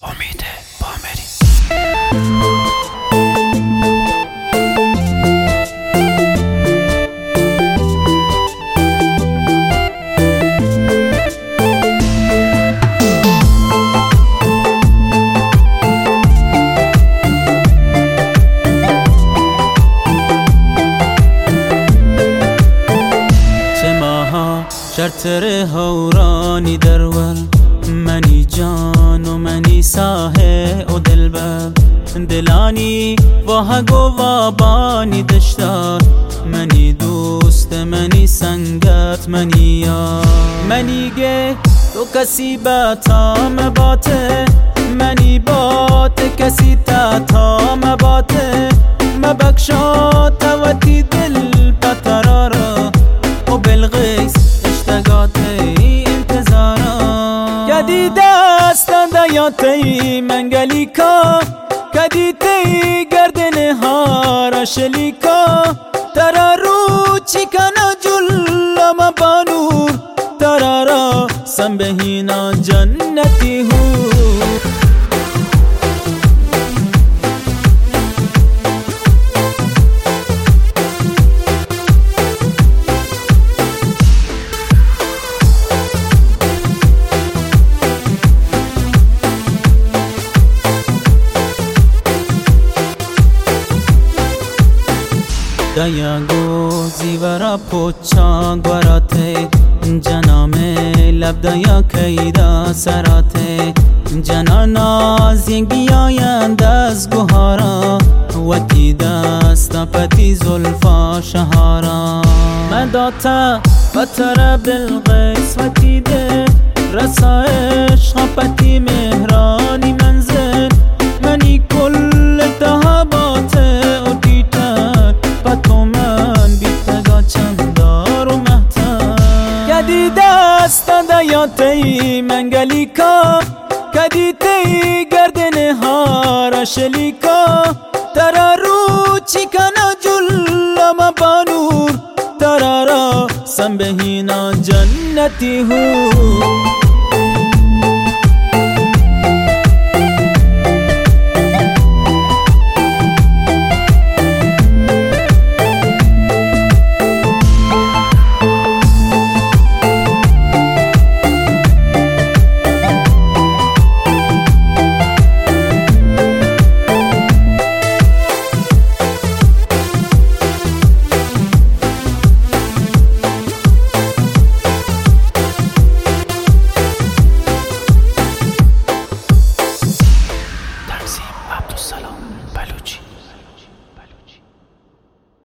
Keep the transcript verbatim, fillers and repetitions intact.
امید بامری. شرطر هورانی درول منی جان و منی ساهه و دلبر دلانی واهگو وابانی دشتار منی دوست منی سنگت منی یار منی گه تو کسی باتا مباته منی بات کسی تا تا مباته مبکشا توتی دل پترارا و بالغیس کدی دست دیاتی منگلیکا کدی تی گردن هارا شلیکا ترا رو چیکنا جلما بانور ترا را سنبهینا جنتی هو دیا گو زیورا پوچا گوراته جنا میں لب دیا کیدا سراته جنا نازنگی آیند از گوهارا وکی دستا پتی زلفا شهارا مداتا بطر بالغیس وکی ده رسا عشق پتی مهرانی منزل منی کل تهابات و دیتر پتو من بیتگا چندار و مهتر کدی دست دیاتی منگلیکا کدی تی گردن هارا شلیکا ترا رو چیکنا جلما بانور ترا را سنبهینا جنتی هو